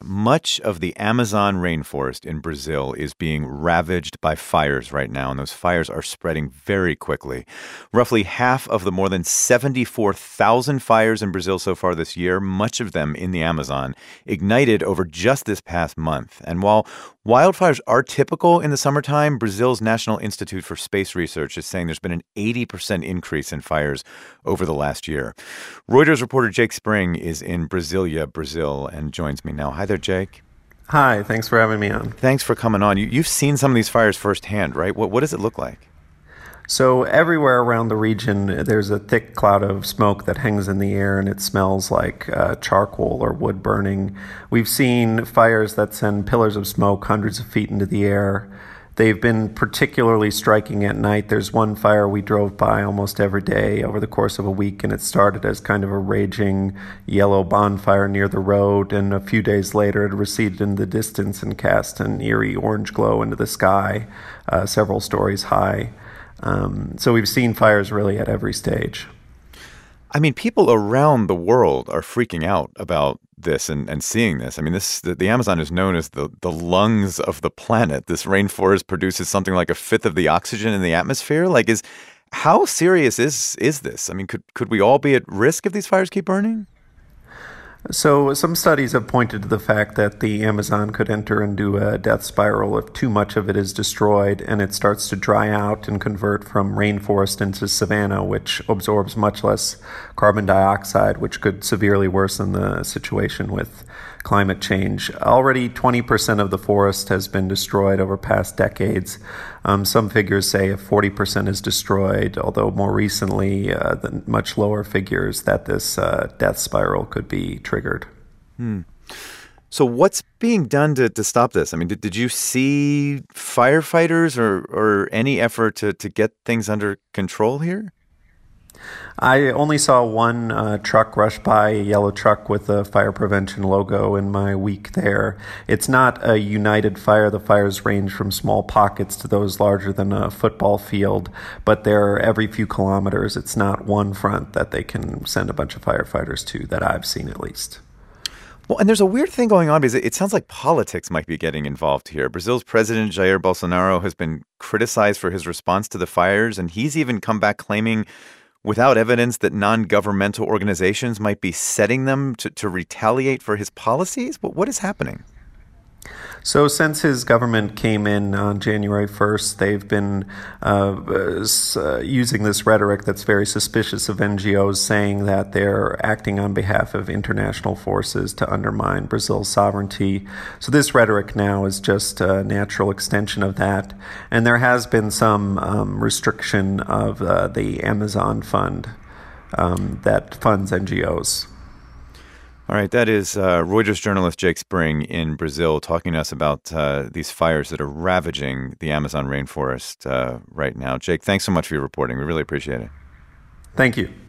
much of the Amazon rainforest in Brazil is being ravaged by fires right now, and those fires are spreading very quickly. Roughly half of the more than 74,000 fires in Brazil so far this year, much of them in the Amazon, ignited over just this past month. And while wildfires are typical in the summertime, Brazil's National Institute for Space Research is saying there's been an 80% increase in fires over the last year. Reuters reporter Jake Spring is in Brasilia, Brazil, and joins me now. Hi there, Jake. Hi, thanks for having me on. Thanks for coming on. You've seen some of these fires firsthand, right? What does it look like? So everywhere around the region, there's a thick cloud of smoke that hangs in the air, and it smells like charcoal or wood burning. We've seen fires that send pillars of smoke hundreds of feet into the air. They've been particularly striking at night. There's one fire we drove by almost every day over the course of a week, and it started as kind of a raging yellow bonfire near the road, and a few days later it receded in the distance and cast an eerie orange glow into the sky, several stories high. So we've seen fires really at every stage. I mean, people around the world are freaking out about this and seeing this. I mean, the Amazon is known as the lungs of the planet. This rainforest produces something like a fifth of the oxygen in the atmosphere. How serious is this? I mean, could we all be at risk if these fires keep burning? So some studies have pointed to the fact that the Amazon could enter into a death spiral if too much of it is destroyed and it starts to dry out and convert from rainforest into savanna, which absorbs much less carbon dioxide, which could severely worsen the situation with climate change. Already 20% of the forest has been destroyed over past decades. Some figures say if 40% is destroyed, although more recently the much lower figures that this death spiral could be triggered. So what's being done to stop this? I mean, did you see firefighters or any effort to get things under control here? I only saw one truck rush by, a yellow truck with a fire prevention logo in my week there. It's not a united fire. The fires range from small pockets to those larger than a football field, but they're every few kilometers. It's not one front that they can send a bunch of firefighters to, that I've seen at least. Well, and there's a weird thing going on because it sounds like politics might be getting involved here. Brazil's President Jair Bolsonaro has been criticized for his response to the fires, and he's even come back claiming without evidence that non-governmental organizations might be setting them to retaliate for his policies? But what is happening? So since his government came in on January 1st, they've been using this rhetoric that's very suspicious of NGOs, saying that they're acting on behalf of international forces to undermine Brazil's sovereignty. So this rhetoric now is just a natural extension of that. And there has been some restriction of the Amazon Fund that funds NGOs. All right, that is Reuters journalist Jake Spring in Brazil talking to us about these fires that are ravaging the Amazon rainforest right now. Jake, thanks so much for your reporting. We really appreciate it. Thank you.